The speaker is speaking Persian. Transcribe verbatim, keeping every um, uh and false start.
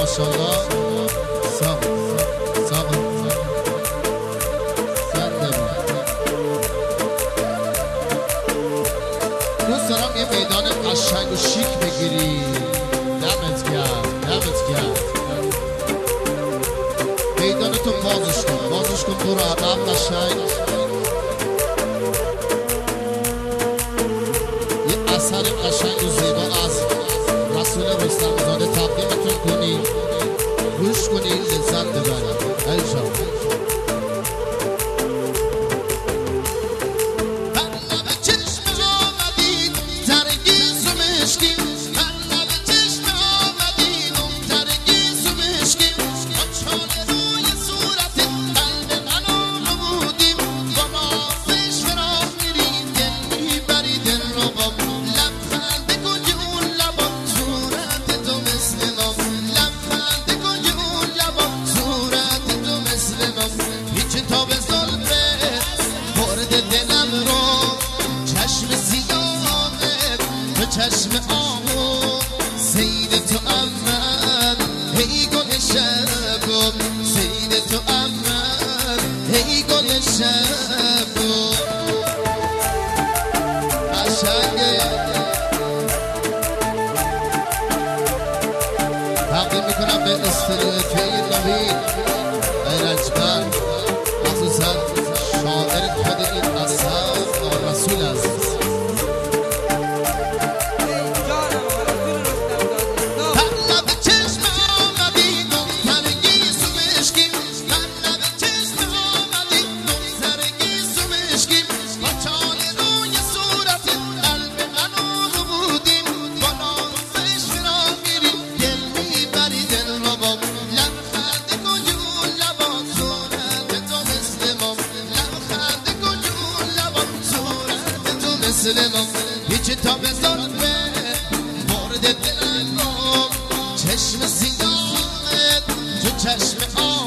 ماشاءالله ساق ساق زنده با دوست دارم یه میدان قشنگ و شیک بگیری. دمت گرم دمت گرم. میدان تو بازش کن بازش کن برو عقب قشنگ. یه اثر قشنگ و زیبا از رسول رستم زاده تقدیمتون کنی، گوش کنی، لذت ببرید. ایشان چشم آمو سید تو اول هی گل شب سید تو اول هی گل شب قشنگه. تقدیم میکنم به استودیوی نوید ایرجبر، مخصوصا شاعر خود این اثر رسول عزیز. هیچ تا به ظلمه مورد دلم چشم سیاهت تو چشم آه